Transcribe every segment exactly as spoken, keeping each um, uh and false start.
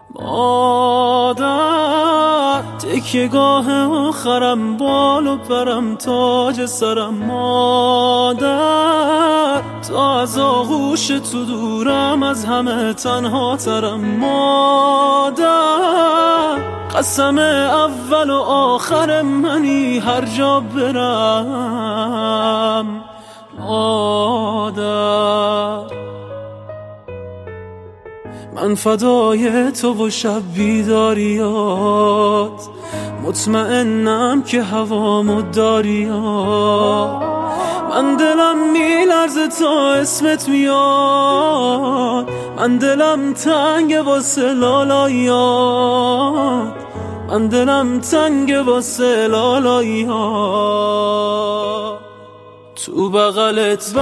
مادر تکیه گاه آخرم، بال و پرم، تاج سرم. مادر تا از آغوش تو دورم، از همه تنها ترم. مادر قسم اول و آخر منی هر جا برم. مادر من فدای تو و شب بیداریات، مطمئنم که هوامو داریات. من دلم میلرزه تا اسمت میاد، من دلم تنگ واسه لالاییات، من دلم تنگ واسه لالاییات. تو بغلت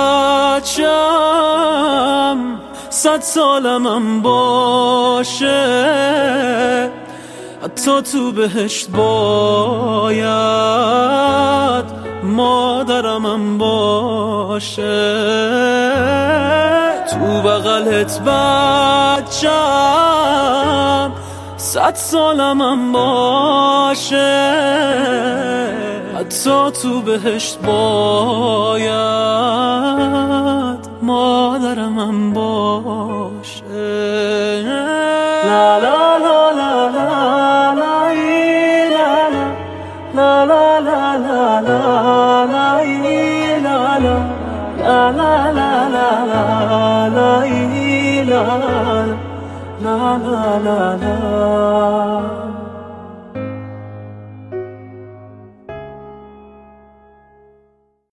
بچم صد سالمم باشه، حتی تو بهشت باید مادرمم باشه. تو بغلت بچم صد سالمم باشه، حتی تو بهشت باید مادرمم باشه. لا لا لا لا لا لا لا لا لا لا لا لا لا لا لا لا